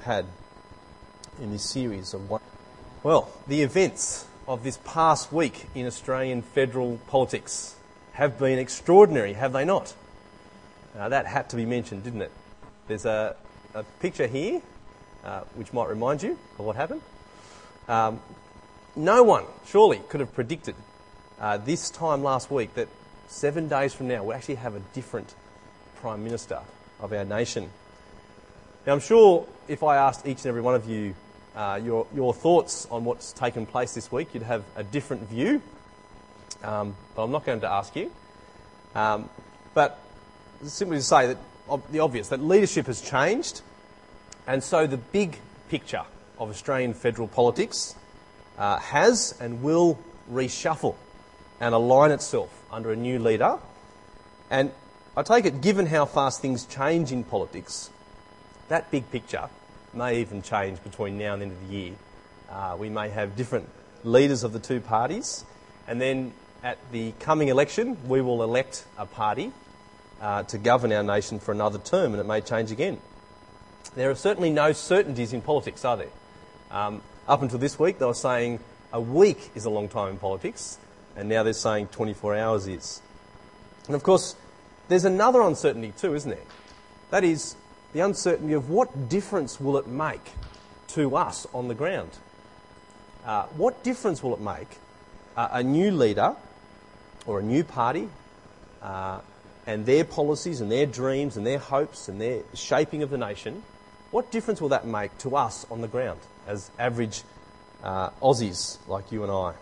had in this series of one. Well, the events of this past week in Australian federal politics have been extraordinary, have they not? That had to be mentioned, didn't it? There's a picture here which might remind you of what happened. No one, surely, could have predicted this time last week that 7 days from now we'll actually have a different Prime Minister of our nation. Now, I'm sure if I asked each and every one of you your thoughts on what's taken place this week, you'd have a different view. But I'm not going to ask you. But simply to say that the obvious, that leadership has changed, and so the big picture of Australian federal politics has and will reshuffle and align itself under a new leader. And I take it, given how fast things change in politics, that big picture may even change between now and the end of the year. We may have different leaders of the two parties, and then at the coming election we will elect a party to govern our nation for another term, and it may change again. There are certainly no certainties in politics, are there? Up until this week they were saying a week is a long time in politics, and now they're saying 24 hours is. And of course there's another uncertainty too, isn't there? That is the uncertainty of what difference will it make to us on the ground. What difference will it make a new leader or a new party and their policies and their dreams and their hopes and their shaping of the nation, what difference will that make to us on the ground as average Aussies like you and I?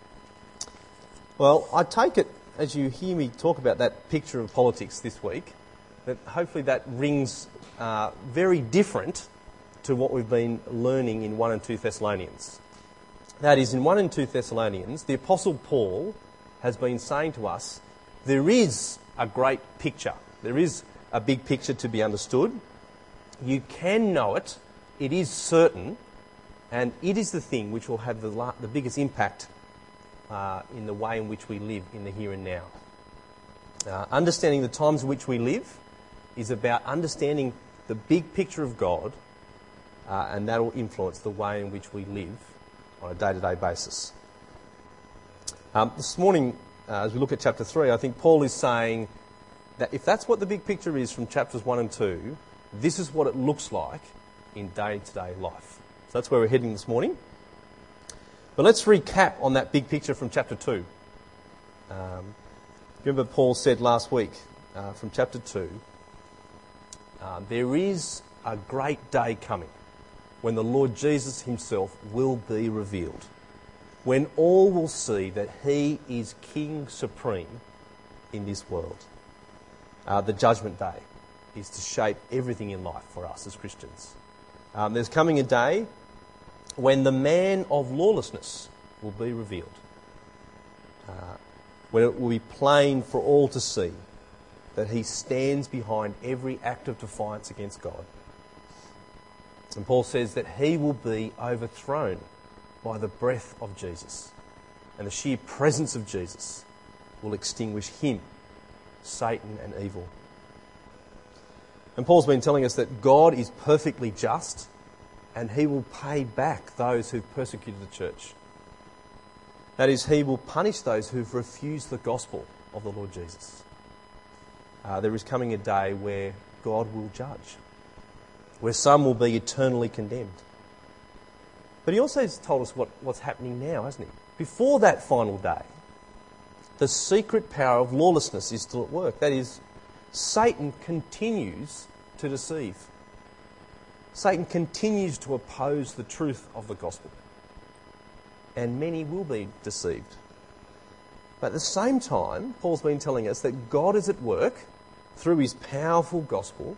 Well, I take it, as you hear me talk about that picture of politics this week, that hopefully that rings very different to what we've been learning in 1 and 2 Thessalonians. That is, in 1 and 2 Thessalonians, the Apostle Paul has been saying to us, there is a great picture. There is a big picture to be understood. You can know it. It is certain. And it is the thing which will have the biggest impact in the way in which we live in the here and now. Understanding the times in which we live is about understanding the big picture of God, and that will influence the way in which we live on a day-to-day basis. This morning, as we look at chapter 3, I think Paul is saying that if that's what the big picture is from chapters 1 and 2, this is what it looks like in day-to-day life. So that's where we're heading this morning. But let's recap on that big picture from chapter 2. Remember Paul said last week from chapter 2, there is a great day coming when the Lord Jesus himself will be revealed, when all will see that he is King supreme in this world. The judgment day is to shape everything in life for us as Christians. There's coming a day when the man of lawlessness will be revealed, when it will be plain for all to see that he stands behind every act of defiance against God. And Paul says that he will be overthrown by the breath of Jesus, and the sheer presence of Jesus will extinguish him, Satan and evil. And Paul's been telling us that God is perfectly just, and he will pay back those who've persecuted the church. That is, he will punish those who've refused the gospel of the Lord Jesus. There is coming a day where God will judge, where some will be eternally condemned. But he also has told us what's happening now, hasn't he? Before that final day, the secret power of lawlessness is still at work. That is, Satan continues to deceive. Satan continues to oppose the truth of the gospel. And many will be deceived. But at the same time, Paul's been telling us that God is at work through his powerful gospel,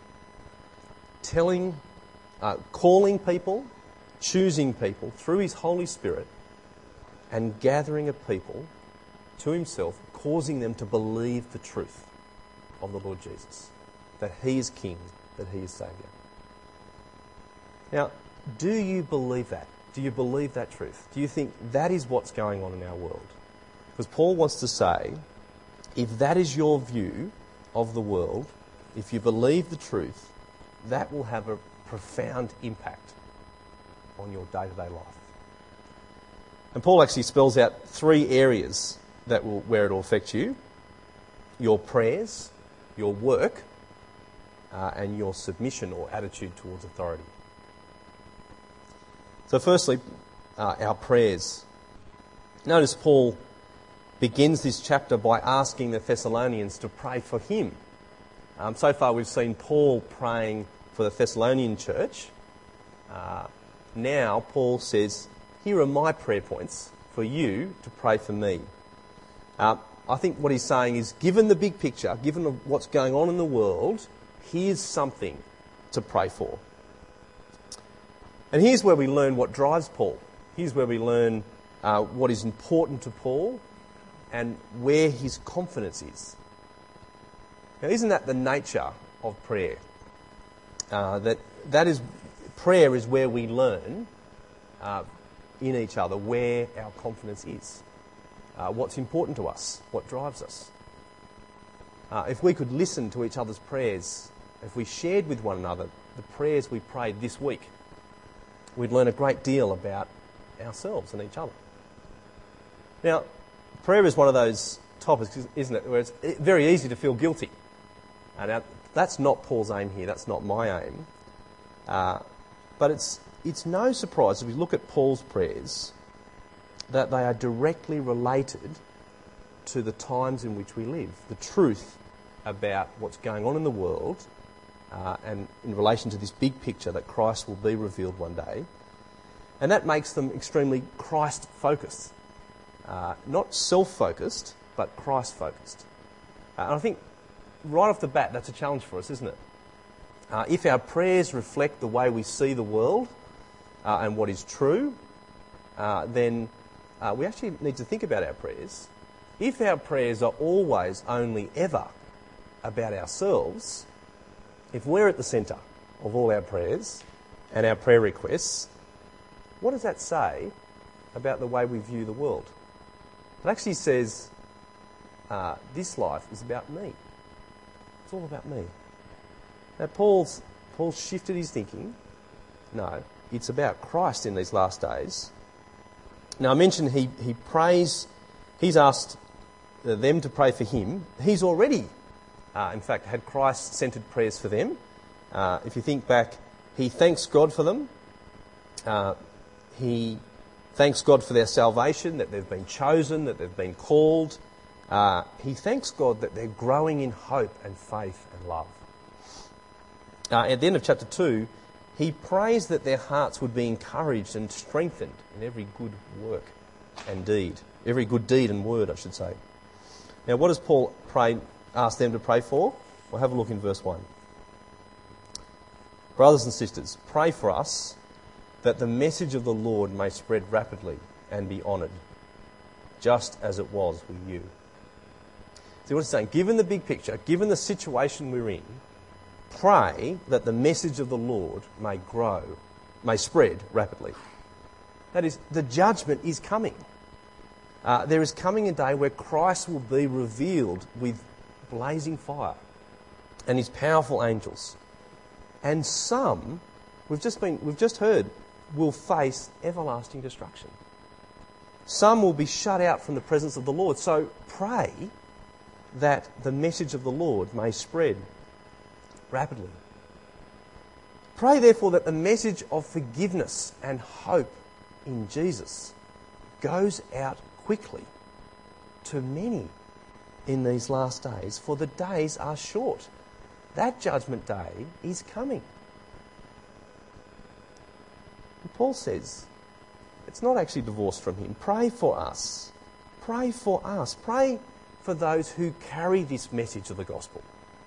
calling people, choosing people through his Holy Spirit, and gathering a people to himself, causing them to believe the truth of the Lord Jesus, that he is King, that he is Saviour. Now, do you believe that? Do you believe that truth? Do you think that is what's going on in our world? Because Paul wants to say, if that is your view of the world, if you believe the truth, that will have profound impact on your day-to-day life. And Paul actually spells out 3 areas where it will affect you: your prayers, your work, and your submission or attitude towards authority. So firstly, our prayers. Notice Paul begins this chapter by asking the Thessalonians to pray for him. So far we've seen Paul praying for the Thessalonian church. Now Paul says, here are my prayer points for you to pray for me. I think what he's saying is, given the big picture, given what's going on in the world, here's something to pray for. And here's where we learn what drives Paul. Here's where we learn what is important to Paul and where his confidence is. Now, isn't that the nature of prayer? That is, prayer is where we learn in each other where our confidence is, what's important to us, what drives us. If we could listen to each other's prayers, if we shared with one another the prayers we prayed this week, we'd learn a great deal about ourselves and each other. Now, prayer is one of those topics, isn't it, where it's very easy to feel guilty. Now, that's not Paul's aim here, that's not my aim. But it's no surprise if we look at Paul's prayers that they are directly related to the times in which we live, the truth about what's going on in the world, and in relation to this big picture that Christ will be revealed one day. And that makes them extremely Christ-focused. Not self-focused, but Christ-focused. And I think right off the bat, that's a challenge for us, isn't it? If our prayers reflect the way we see the world and what is true, then we actually need to think about our prayers. If our prayers are always, only, ever about ourselves, if we're at the centre of all our prayers and our prayer requests, what does that say about the way we view the world? It actually says, this life is about me. It's all about me. Now, Paul's shifted his thinking. No, it's about Christ in these last days. Now, I mentioned he prays, he's asked them to pray for him. He's already, in fact, had Christ-centred prayers for them. If you think back, he thanks God for them. He thanks God for their salvation, that they've been chosen, that they've been called. He thanks God that they're growing in hope and faith and love. At the end of chapter 2, he prays that their hearts would be encouraged and strengthened in every good work and deed. Every good deed and word, I should say. Now, what does Paul ask them to pray for? Well, have a look in verse 1. Brothers and sisters, pray for us that the message of the Lord may spread rapidly and be honoured, just as it was with you. See what it's saying? Given the big picture, given the situation we're in, pray that the message of the Lord may spread rapidly. That is, the judgment is coming. There is coming a day where Christ will be revealed with blazing fire and his powerful angels. And some, we've just heard, will face everlasting destruction. Some will be shut out from the presence of the Lord. So pray that the message of the Lord may spread rapidly. Pray, therefore, that the message of forgiveness and hope in Jesus goes out quickly to many in these last days, for the days are short. That judgment day is coming. And Paul says, it's not actually divorced from him. Pray for us. Pray for us. Pray for those who carry this message of the gospel.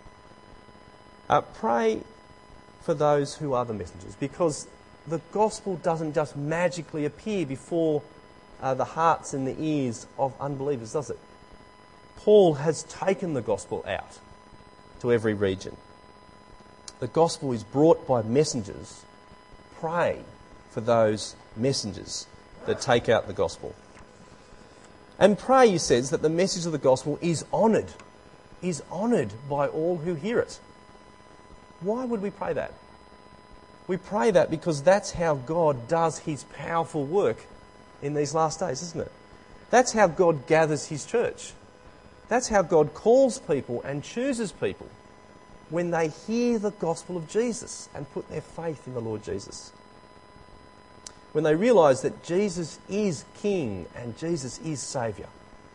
Pray for those who are the messengers, because the gospel doesn't just magically appear before the hearts and the ears of unbelievers, does it? Paul has taken the gospel out to every region. The gospel is brought by messengers. Pray for those messengers that take out the gospel. And pray, he says, that the message of the gospel is honoured by all who hear it. Why would we pray that? We pray that because that's how God does his powerful work in these last days, isn't it? That's how God gathers his church. That's how God calls people and chooses people when they hear the gospel of Jesus and put their faith in the Lord Jesus. When they realise that Jesus is King and Jesus is Saviour.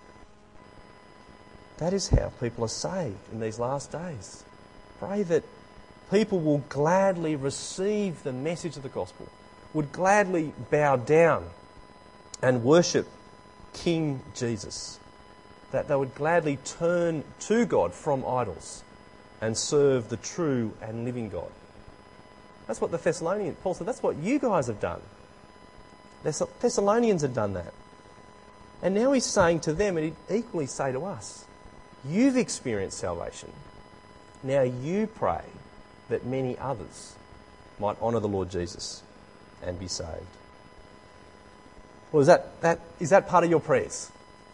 That is how people are saved in these last days. Pray that people will gladly receive the message of the gospel, would gladly bow down and worship King Jesus, that they would gladly turn to God from idols and serve the true and living God. That's what the Thessalonians, Paul said, that's what you guys have done. The Thessalonians had done that. And now he's saying to them, and he'd equally say to us, you've experienced salvation. Now you pray that many others might honour the Lord Jesus and be saved. Well, is that part of your prayers?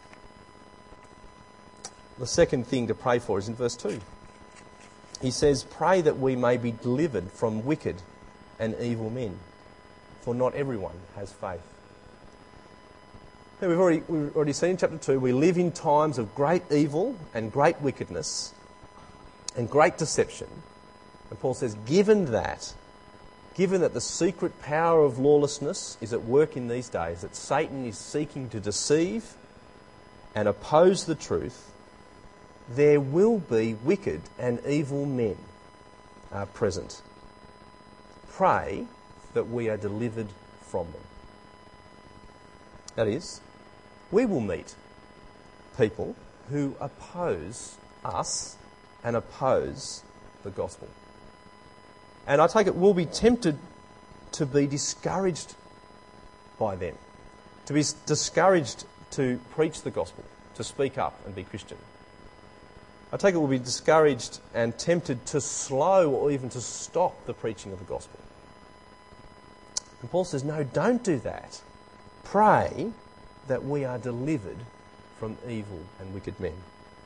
The second thing to pray for is in verse 2. He says, pray that we may be delivered from wicked and evil men, for not everyone has faith. Now, we've already seen in chapter 2, we live in times of great evil and great wickedness and great deception. And Paul says, given that the secret power of lawlessness is at work in these days, that Satan is seeking to deceive and oppose the truth, there will be wicked and evil men present. Pray that we are delivered from them. That is, we will meet people who oppose us and oppose the gospel. And I take it we'll be tempted to be discouraged by them, to be discouraged to preach the gospel, to speak up and be Christian. I take it we'll be discouraged and tempted to slow or even to stop the preaching of the gospel. And Paul says, no, don't do that. Pray that we are delivered from evil and wicked men.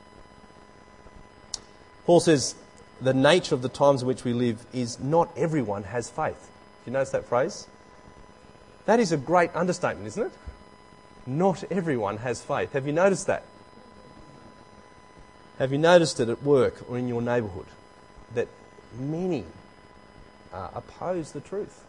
Paul says, the nature of the times in which we live is not everyone has faith. Do you notice that phrase? That is a great understatement, isn't it? Not everyone has faith. Have you noticed that? Have you noticed it at work or in your neighbourhood? That many oppose the truth.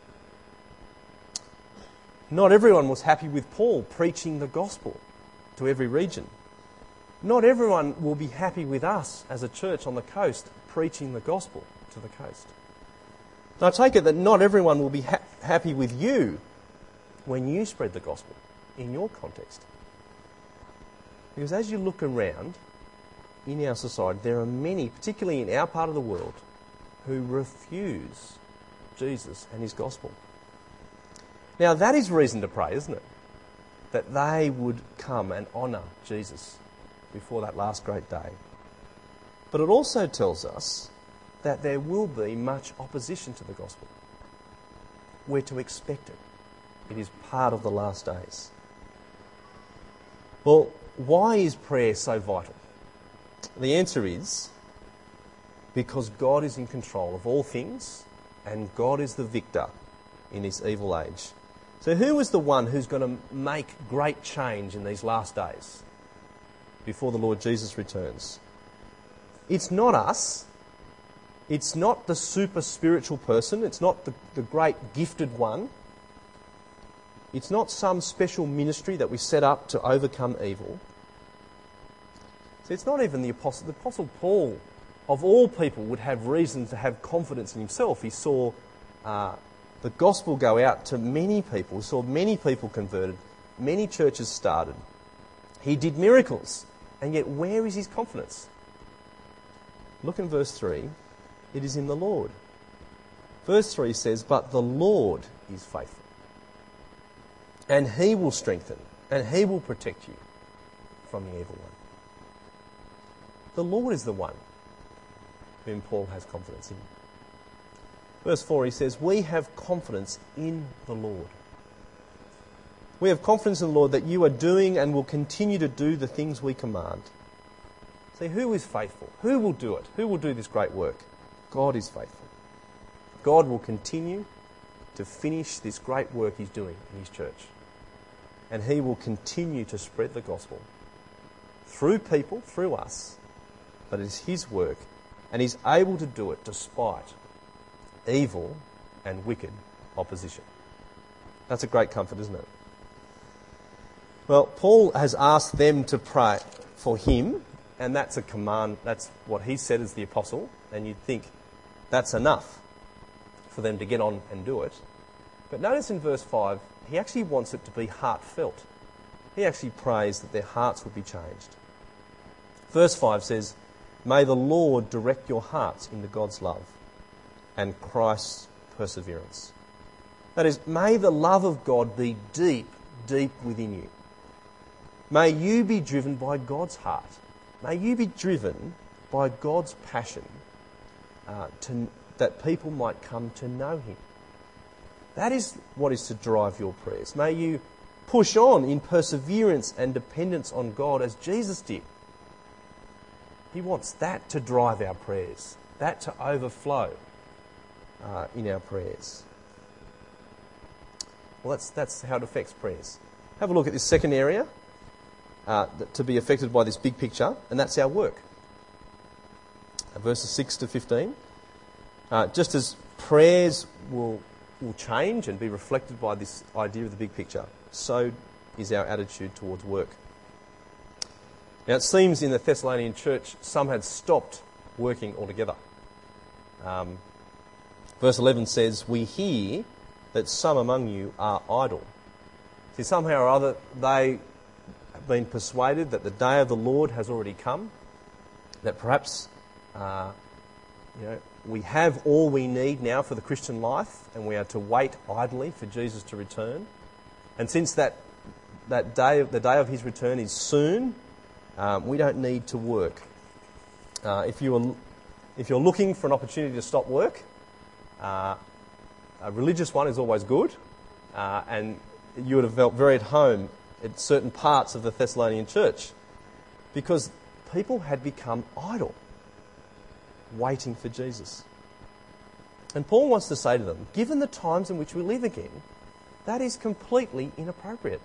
Not everyone was happy with Paul preaching the gospel to every region. Not everyone will be happy with us as a church on the coast preaching the gospel to the coast. And I take it that not everyone will be happy with you when you spread the gospel in your context. Because as you look around in our society, there are many, particularly in our part of the world, who refuse Jesus and his gospel. Now that is reason to pray, isn't it? That they would come and honour Jesus before that last great day. But it also tells us that there will be much opposition to the gospel. We're to expect it. It is part of the last days. Well, why is prayer so vital? The answer is because God is in control of all things and God is the victor in this evil age. So who is the one who's going to make great change in these last days before the Lord Jesus returns? It's not us. It's not the super spiritual person. It's not the great gifted one. It's not some special ministry that we set up to overcome evil. So it's not even the Apostle. The Apostle Paul, of all people, would have reason to have confidence in himself. He saw the gospel go out to many people. He saw many people converted, many churches started. He did miracles. And yet where is his confidence? Look in verse 3. It is in the Lord. Verse 3 says, but the Lord is faithful. And he will strengthen and he will protect you from the evil one. The Lord is the one whom Paul has confidence in. Verse 4, he says, we have confidence in the Lord. We have confidence in the Lord that you are doing and will continue to do the things we command. See, who is faithful? Who will do it? Who will do this great work? God is faithful. God will continue to finish this great work he's doing in his church. And he will continue to spread the gospel through people, through us, but it's his work, and he's able to do it despite evil and wicked opposition. That's a great comfort, isn't it? Well, Paul has asked them to pray for him, and that's a command. That's what he said as the apostle, and you'd think that's enough for them to get on and do it. But notice in verse 5, he actually wants it to be heartfelt. He actually prays that their hearts would be changed. Verse 5 says, "May the Lord direct your hearts into God's love and Christ's perseverance." That is, may the love of God be deep, deep within you. May you be driven by God's heart. May you be driven by God's passion that people might come to know him. That is what is to drive your prayers. May you push on in perseverance and dependence on God as Jesus did. He wants that to drive our prayers, that to overflow in our prayers. Well, that's how it affects prayers. Have a look at this second area to be affected by this big picture, and that's our work. Verses 6 to 15. Just as prayers will change and be reflected by this idea of the big picture, so is our attitude towards work. Now, it seems in the Thessalonian church, some had stopped working altogether. Verse 11 says, "We hear that some among you are idle." See, somehow or other, they have been persuaded that the day of the Lord has already come, that perhaps we have all we need now for the Christian life, and we are to wait idly for Jesus to return. And since the day of his return is soon, we don't need to work. If you're looking for an opportunity to stop work, a religious one is always good, and you would have felt very at home at certain parts of the Thessalonian church, because people had become idle, waiting for Jesus. And Paul wants to say to them, given the times in which we live again, that is completely inappropriate.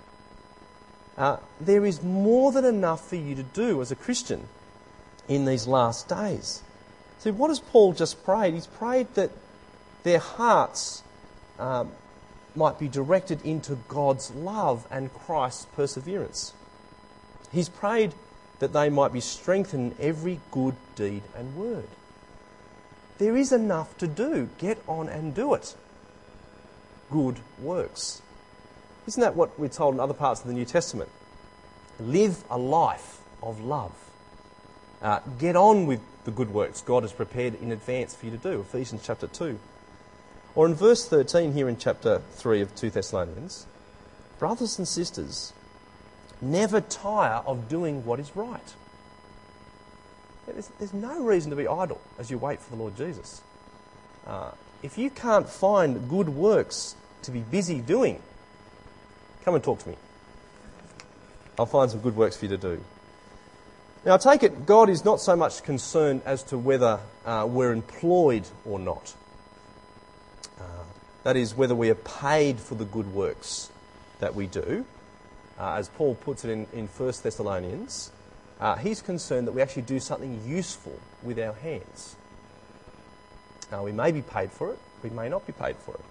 There is more than enough for you to do as a Christian in these last days. See, what has Paul just prayed? He's prayed that their hearts might be directed into God's love and Christ's perseverance. He's prayed that they might be strengthened in every good deed and word. There is enough to do. Get on and do it. Good works. Isn't that what we're told in other parts of the New Testament? Live a life of love. Get on with the good works God has prepared in advance for you to do. Ephesians chapter 2. Or in verse 13 here in chapter 3 of 2 Thessalonians, brothers and sisters, never tire of doing what is right. There's no reason to be idle as you wait for the Lord Jesus. If you can't find good works to be busy doing, come and talk to me. I'll find some good works for you to do. Now, I take it God is not so much concerned as to whether we're employed or not. That is, whether we are paid for the good works that we do. As Paul puts it in 1 Thessalonians, he's concerned that we actually do something useful with our hands. We may be paid for it, we may not be paid for it.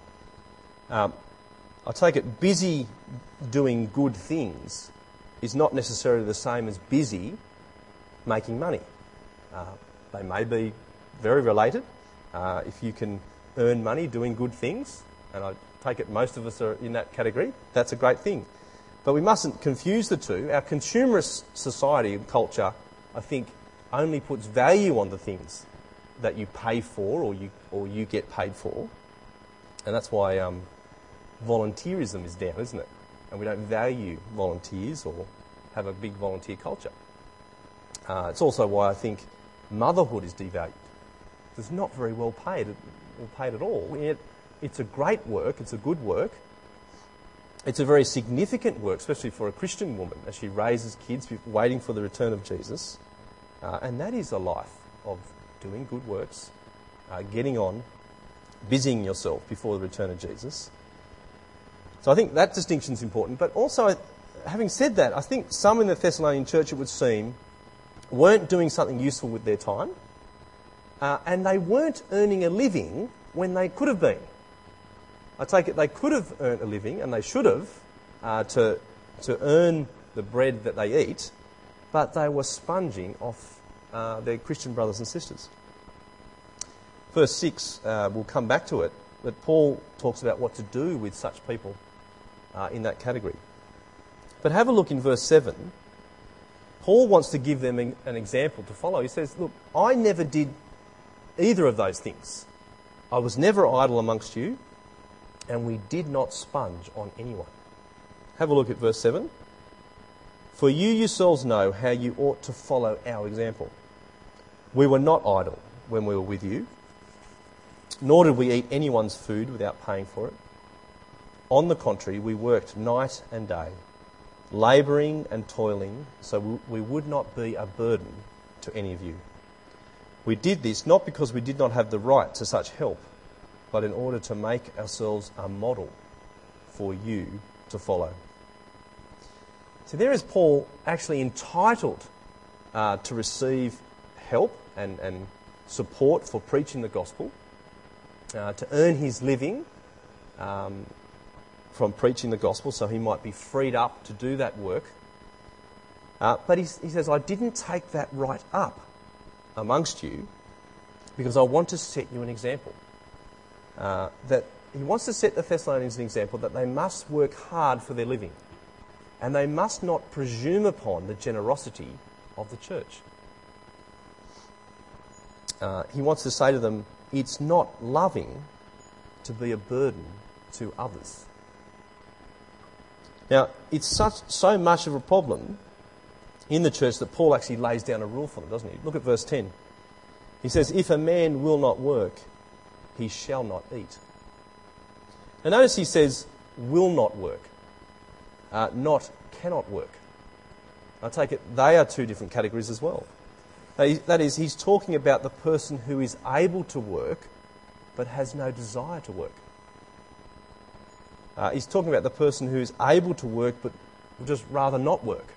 I take it busy doing good things is not necessarily the same as busy making money. They may be very related. If you can earn money doing good things, and I take it most of us are in that category, that's a great thing. But we mustn't confuse the two. Our consumerist society and culture, I think, only puts value on the things that you pay for or you get paid for. And that's why volunteerism is down, isn't it? And we don't value volunteers or have a big volunteer culture. It's also why I think motherhood is devalued. It's not very well paid at all. Yet it's a great work, it's a good work. It's a very significant work, especially for a Christian woman, as she raises kids waiting for the return of Jesus. And that is a life of doing good works, getting on busying yourself before the return of Jesus. So I think that distinction is important. But also, having said that, I think some in the Thessalonian church, it would seem, weren't doing something useful with their time, and they weren't earning a living when they could have been. I take it they could have earned a living, and they should have, to earn the bread that they eat, but they were sponging off their Christian brothers and sisters. Verse 6, we'll come back to it, but Paul talks about what to do with such people in that category. But have a look in verse 7. Paul wants to give them an example to follow. He says, look, I never did either of those things. I was never idle amongst you, and we did not sponge on anyone. Have a look at verse 7. For you yourselves know how you ought to follow our example. We were not idle when we were with you, nor did we eat anyone's food without paying for it. On the contrary, we worked night and day, labouring and toiling, so we would not be a burden to any of you. We did this not because we did not have the right to such help, but in order to make ourselves a model for you to follow. So there is Paul actually entitled to receive help and support for preaching the gospel, to earn his living from preaching the gospel, so he might be freed up to do that work. But he says, I didn't take that right up amongst you because I want to set you an example. That he wants to set the Thessalonians an example that they must work hard for their living, and they must not presume upon the generosity of the church. He wants to say to them, it's not loving to be a burden to others. Now, it's so much of a problem in the church that Paul actually lays down a rule for them, doesn't he? Look at verse 10. He says, if a man will not work, he shall not eat. Now notice he says, will not work, not cannot work. I take it they are two different categories as well. That is, he's talking about the person who is able to work but has no desire to work. He's talking about the person who is able to work but would just rather not work.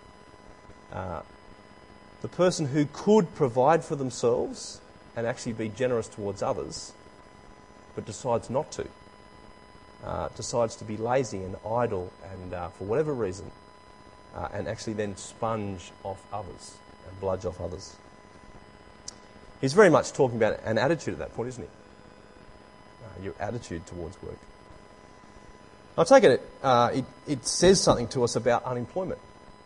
The person who could provide for themselves and actually be generous towards others but decides not to. Decides to be lazy and idle and for whatever reason and actually then sponge off others and bludge off others. He's very much talking about an attitude at that point, isn't he? Your attitude towards work. I take it, it says something to us about unemployment.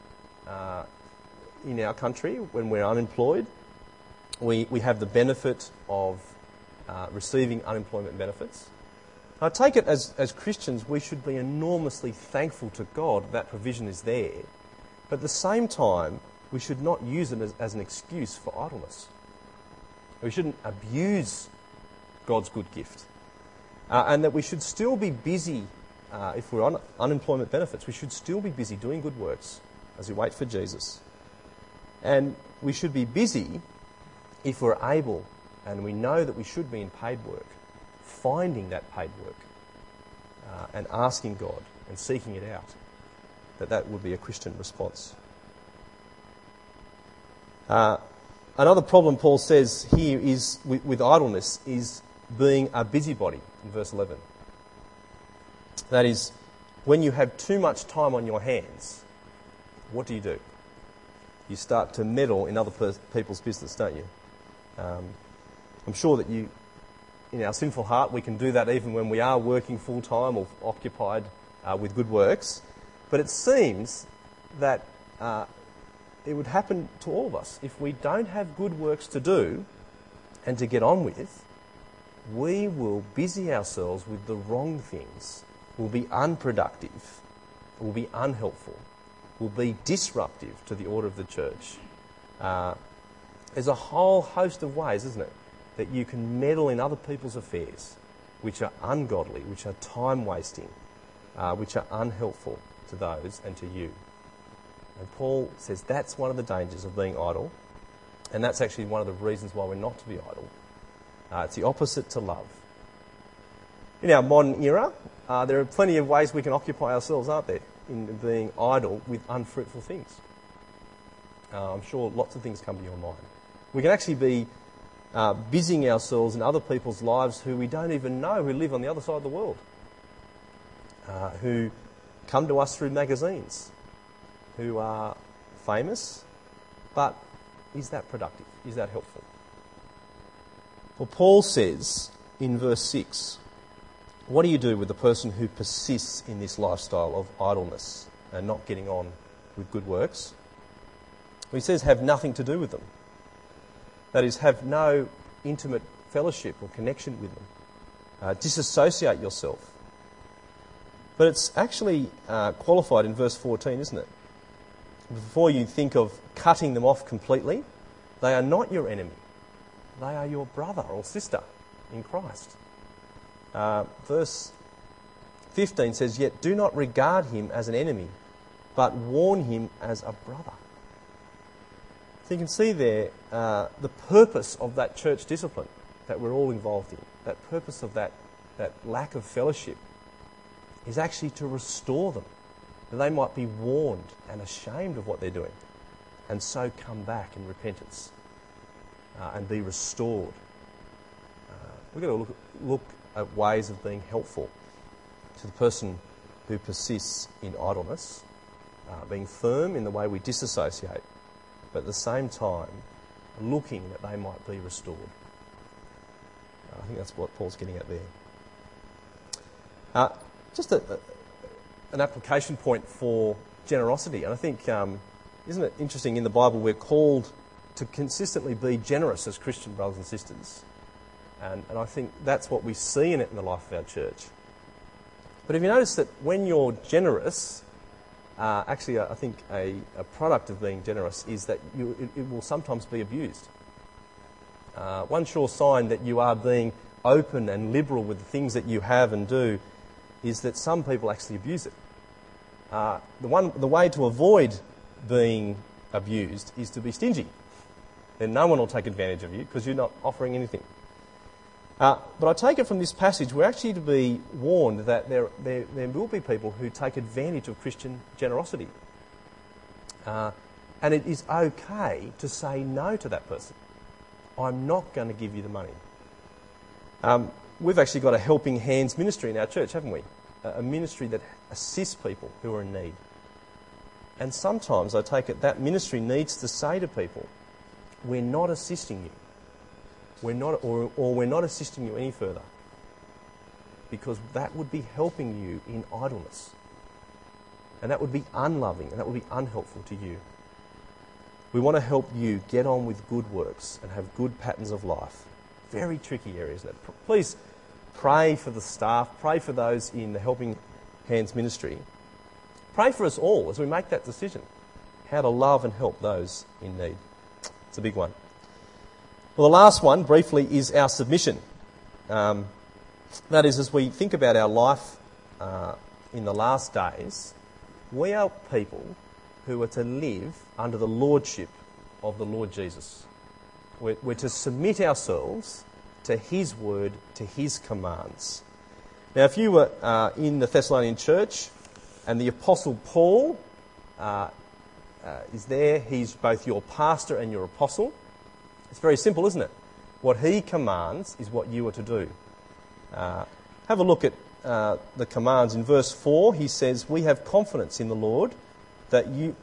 In our country, when we're unemployed, we have the benefit of receiving unemployment benefits. I take it as Christians, we should be enormously thankful to God that provision is there. But at the same time, we should not use it as an excuse for idleness. We shouldn't abuse God's good gift. And that we should still be busy, if we're on unemployment benefits, we should still be busy doing good works as we wait for Jesus. And we should be busy if we're able, and we know that we should be in paid work, finding that paid work and asking God and seeking it out, that would be a Christian response. Another problem Paul says here is with idleness is being a busybody in verse 11. That is, when you have too much time on your hands, what do? You start to meddle in other people's business, don't you? I'm sure that in our sinful heart, we can do that even when we are working full-time or occupied with good works. But it seems that it would happen to all of us. If we don't have good works to do and to get on with, we will busy ourselves with the wrong things. We'll be unproductive. We'll be unhelpful. We'll be disruptive to the order of the church. There's a whole host of ways, isn't it, that you can meddle in other people's affairs, which are ungodly, which are time-wasting, which are unhelpful to those and to you. And Paul says that's one of the dangers of being idle, and that's actually one of the reasons why we're not to be idle. It's the opposite to love. In our modern era, there are plenty of ways we can occupy ourselves, aren't there, in being idle with unfruitful things. I'm sure lots of things come to your mind. We can actually be busying ourselves in other people's lives who we don't even know, who live on the other side of the world, who come to us through magazines, who are famous, but is that productive? Is that helpful? Well, Paul says in verse 6, what do you do with the person who persists in this lifestyle of idleness and not getting on with good works? Well, he says have nothing to do with them. That is, have no intimate fellowship or connection with them. Disassociate yourself. But it's actually qualified in verse 14, isn't it? Before you think of cutting them off completely, they are not your enemy. They are your brother or sister in Christ. Verse 15 says, yet do not regard him as an enemy, but warn him as a brother. So you can see there the purpose of that church discipline that we're all involved in. That purpose of that lack of fellowship is actually to restore them, that they might be warned and ashamed of what they're doing, and so come back in repentance and be restored. We've got to look at ways of being helpful to the person who persists in idleness, being firm in the way we disassociate, but at the same time looking that they might be restored. I think that's what Paul's getting at there. Just an application point for generosity. And I think, isn't it interesting, in the Bible we're called to consistently be generous as Christian brothers and sisters. And I think that's what we see in it in the life of our church. But have you noticed that when you're generous, actually I think a product of being generous is that it will sometimes be abused. One sure sign that you are being open and liberal with the things that you have and do is that some people actually abuse it. The way to avoid being abused is to be stingy. Then no one will take advantage of you because you're not offering anything. But I take it from this passage, we're actually to be warned that there will be people who take advantage of Christian generosity. And it is okay to say no to that person. I'm not going to give you the money. We've actually got a Helping Hands ministry in our church, haven't we? A ministry that assists people who are in need. And sometimes I take it that ministry needs to say to people, we're not assisting you. We're not assisting you any further, because that would be helping you in idleness, and that would be unloving, and that would be unhelpful to you. We want to help you get on with good works and have good patterns of life. Very tricky area, isn't it? Please pray for the staff, pray for those in the Helping Hands ministry. Pray for us all as we make that decision, how to love and help those in need. It's a big one. Well, the last one, briefly, is our submission. That is, as we think about our life in the last days, we are people who are to live under the lordship of the Lord Jesus. We're to submit ourselves to His word, to His commands. Now, if you were in the Thessalonian church and the Apostle Paul is there, he's both your pastor and your apostle. It's very simple, isn't it? What he commands is what you are to do. Have a look at the commands. In verse 4, he says, we have confidence in the Lord in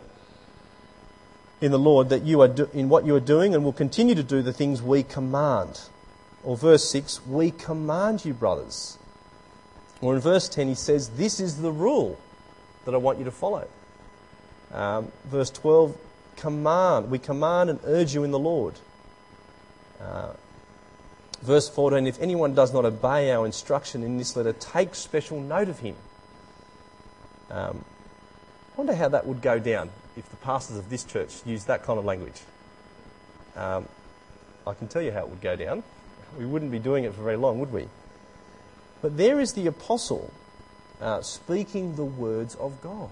what you are doing, and will continue to do the things we command. Or verse 6, we command you, brothers. Or in verse 10, he says, this is the rule that I want you to follow. Verse 12, we command and urge you in the Lord. Verse 14, if anyone does not obey our instruction in this letter, take special note of him. I wonder how that would go down if the pastors of this church used that kind of language. I can tell you how it would go down. We wouldn't be doing it for very long, would we? But there is the apostle speaking the words of God.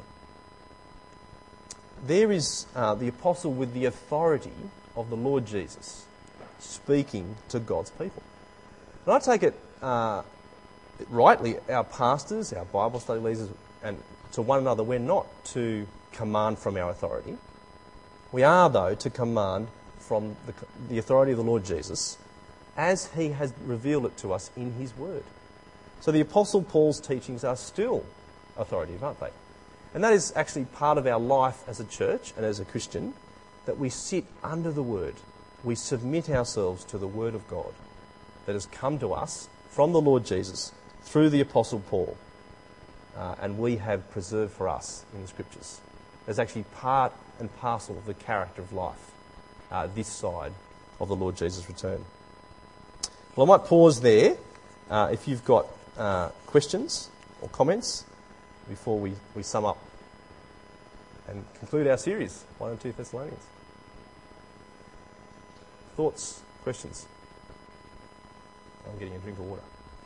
There is the apostle with the authority of the Lord Jesus speaking to God's people. And I take it rightly, our pastors, our Bible study leaders, and to one another, we're not to command from our authority. We are, though, to command from the authority of the Lord Jesus as he has revealed it to us in his word. So the Apostle Paul's teachings are still authoritative, aren't they? And that is actually part of our life as a church and as a Christian, that we sit under the word. We submit ourselves to the word of God that has come to us from the Lord Jesus through the Apostle Paul, and we have preserved for us in the Scriptures. It's actually part and parcel of the character of life this side of the Lord Jesus' return. Well, I might pause there if you've got questions or comments before we sum up and conclude our series, 1 and 2 Thessalonians. Thoughts, questions? I'm getting a drink of water.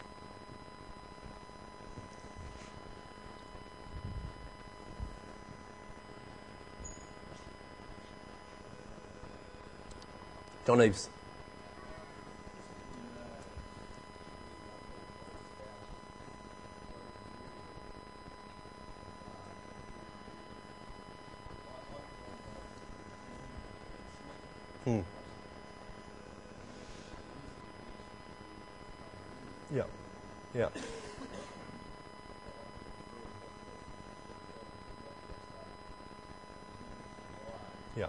John Eves. Yeah. Yeah. Yeah.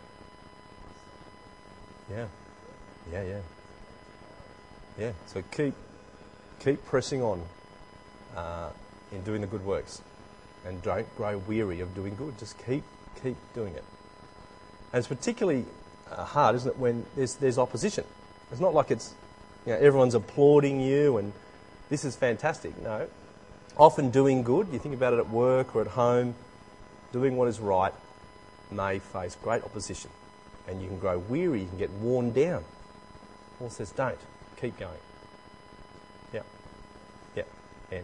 Yeah. Yeah. Yeah. So keep pressing on in doing the good works, and don't grow weary of doing good. Just keep doing it. And it's particularly hard, isn't it, when there's opposition? It's not like it's everyone's applauding you and this is fantastic. No. Often doing good, you think about it at work or at home, doing what is right may face great opposition. And you can grow weary, you can get worn down. Paul says, don't. Keep going. Yeah. Yeah. And?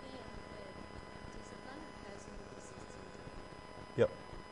Yep.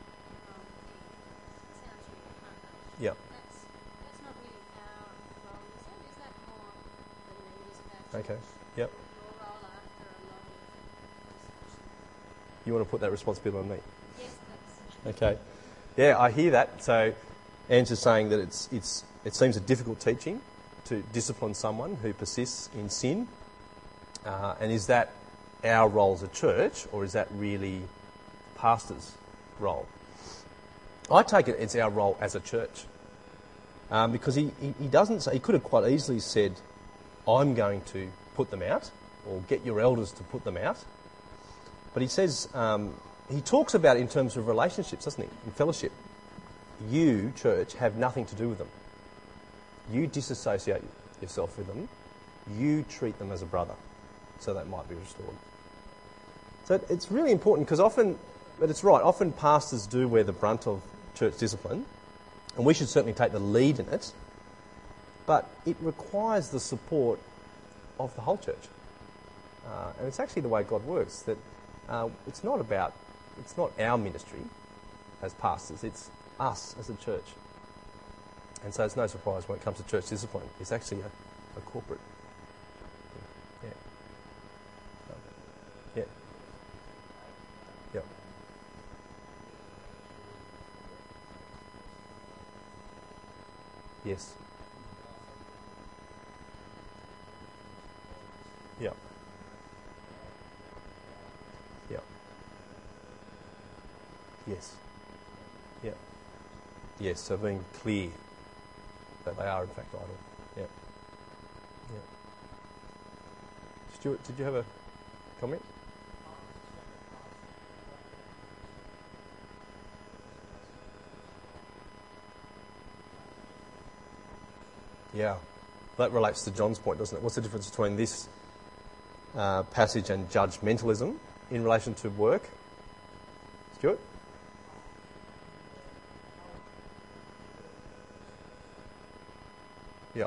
Yep. That's not really our role, is it? Is that more the leaders of our church? Okay. Yep. Your role after a lot of discussion? You want to put that responsibility on me? Yes, please. Okay. Yeah, I hear that. So Anne's just saying that it seems a difficult teaching to discipline someone who persists in sin. And is that our role as a church, or is that really pastor's role? I take it it's our role as a church. Because he doesn't say, he could have quite easily said, I'm going to put them out, or get your elders to put them out. But he says, he talks about it in terms of relationships, doesn't he? In fellowship. You, church, have nothing to do with them. You disassociate yourself with them. You treat them as a brother, so that might be restored. So it's really important, because often, but it's right, often pastors do wear the brunt of church discipline, and we should certainly take the lead in it, but it requires the support of the whole church. And it's actually the way God works, that it's not our ministry as pastors, it's us as a church. And so it's no surprise when it comes to church discipline. It's actually a corporate thing. Yeah. Yeah. Yes. Yeah. Yeah. Yes. Yeah. Yes, so being clear that they are in fact idle. Yeah. Yeah. Stuart, did you have a comment? Yeah. That relates to John's point, doesn't it? What's the difference between this passage and judgmentalism in relation to work? Stuart? Yeah.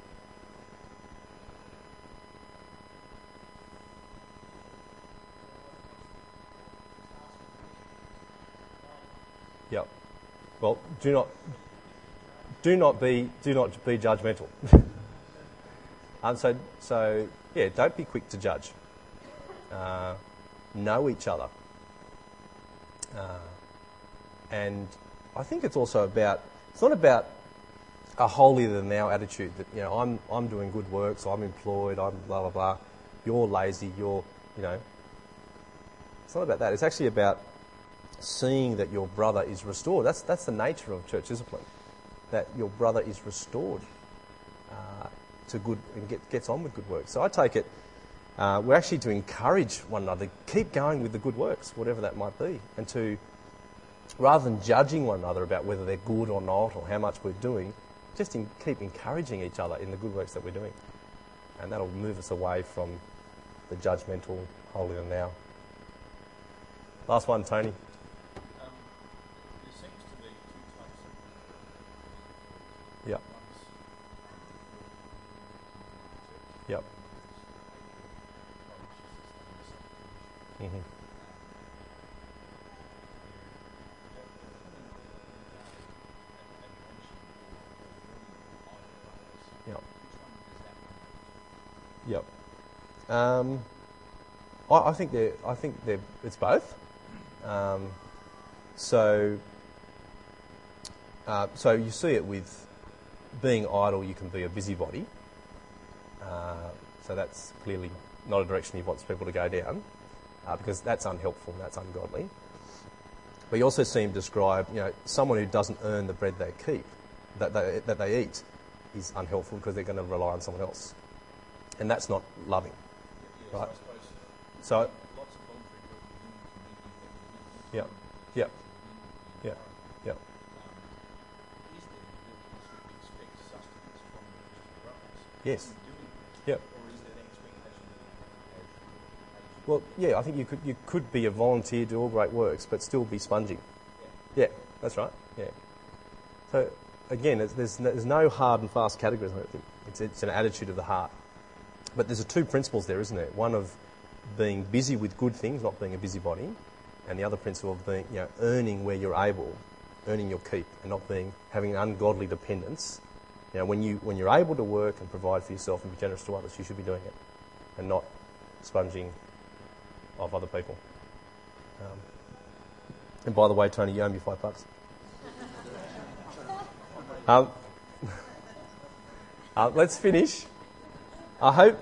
Yeah. Well, do not be judgmental. So yeah, don't be quick to judge. know each other. And I think it's also about, it's not about a holier-than-thou attitude that, I'm doing good work, so I'm employed, I'm blah, blah, blah. You're lazy, It's not about that. It's actually about seeing that your brother is restored. That's the nature of church discipline, that your brother is restored to good and gets on with good works. So I take it we're actually to encourage one another, keep going with the good works, whatever that might be, and to, rather than judging one another about whether they're good or not or how much we're doing, just keep encouraging each other in the good works that we're doing. And that'll move us away from the judgmental holier-than-thou. Last one, Tony. There seems to be two types of Yeah. Yep. Mm-hmm. Yep. Yep. I think it's both. So you see it with being idle. You can be a busybody. So that's clearly not a direction he wants people to go down, because that's unhelpful, that's ungodly. But you also see him describe, someone who doesn't earn the bread they keep, that they eat, is unhelpful because they're going to rely on someone else, and that's not loving, right? So lots of voluntary work within the community. Yeah. Is there the ability to expect sustenance from the Christian brothers? Yes. Doing it? Yep. Or is there an expectation that Well, yeah, I think you could be a volunteer, do all great works, but still be sponging. Yeah, that's right. Yeah. So again, there's no hard and fast categories. I don't think it's an attitude of the heart. But there's two principles there, isn't there? One of being busy with good things, not being a busybody, and the other principle of being, earning where you're able, earning your keep, and not having an ungodly dependence. When you're able to work and provide for yourself and be generous to others, you should be doing it, and not sponging of other people. And by the way, Tony, you owe me $5. Let's finish. I hope.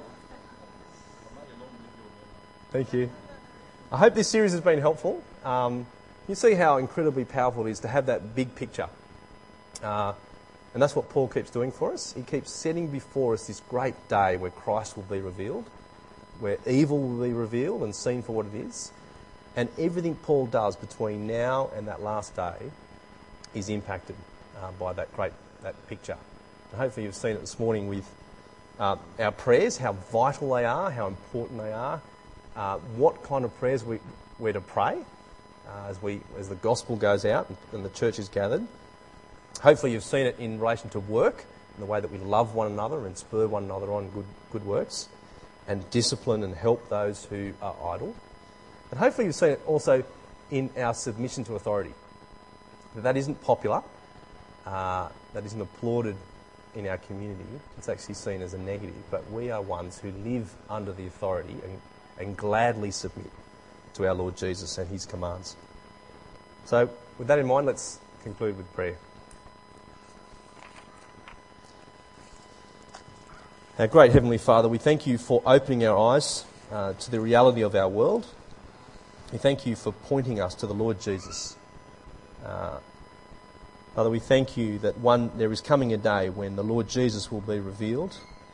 Thank you. I hope this series has been helpful. You see how incredibly powerful it is to have that big picture. And that's what Paul keeps doing for us. He keeps setting before us this great day where Christ will be revealed, where evil will be revealed and seen for what it is. And everything Paul does between now and that last day is impacted by that picture. And hopefully you've seen it this morning with our prayers, how vital they are, how important they are, what kind of prayers we're to pray as the gospel goes out and the church is gathered. Hopefully you've seen it in relation to work, in the way that we love one another and spur one another on good works, and discipline and help those who are idle. And hopefully you've seen it also in our submission to authority. That isn't popular, that isn't applauded in our community. It's actually seen as a negative, but we are ones who live under the authority and gladly submit to our Lord Jesus and his commands. So with that in mind, let's conclude with prayer. Our great Heavenly Father, we thank you for opening our eyes to the reality of our world. We thank you for pointing us to the Lord Jesus. Father, we thank you that there is coming a day when the Lord Jesus will be revealed,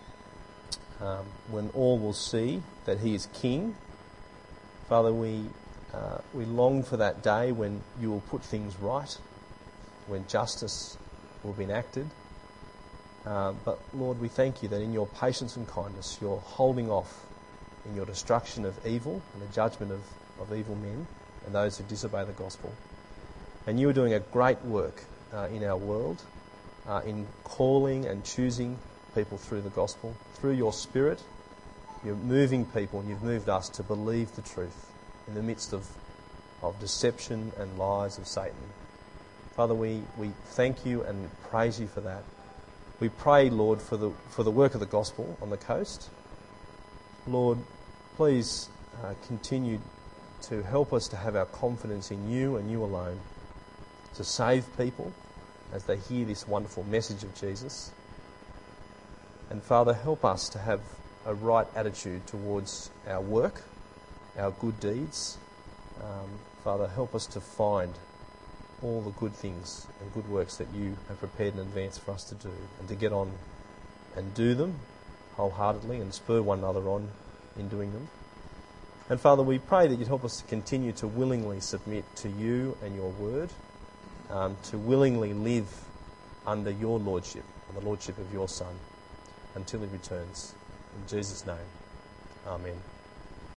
when all will see that he is King. Father, we long for that day when you will put things right, when justice will be enacted. But Lord, we thank you that in your patience and kindness, you're holding off in your destruction of evil and the judgment of evil men and those who disobey the gospel. And you are doing a great work in our world, in calling and choosing people through the gospel. Through your Spirit, you're moving people, and you've moved us to believe the truth in the midst of deception and lies of Satan. Father, we thank you and praise you for that. We pray, Lord, for the work of the gospel on the coast. Lord, please continue to help us to have our confidence in you and you alone, to save people as they hear this wonderful message of Jesus. And Father, help us to have a right attitude towards our work, our good deeds. Father, help us to find all the good things and good works that you have prepared in advance for us to do, and to get on and do them wholeheartedly and spur one another on in doing them. And Father, we pray that you'd help us to continue to willingly submit to you and your word, to willingly live under your lordship and the lordship of your Son until he returns. In Jesus' name, amen.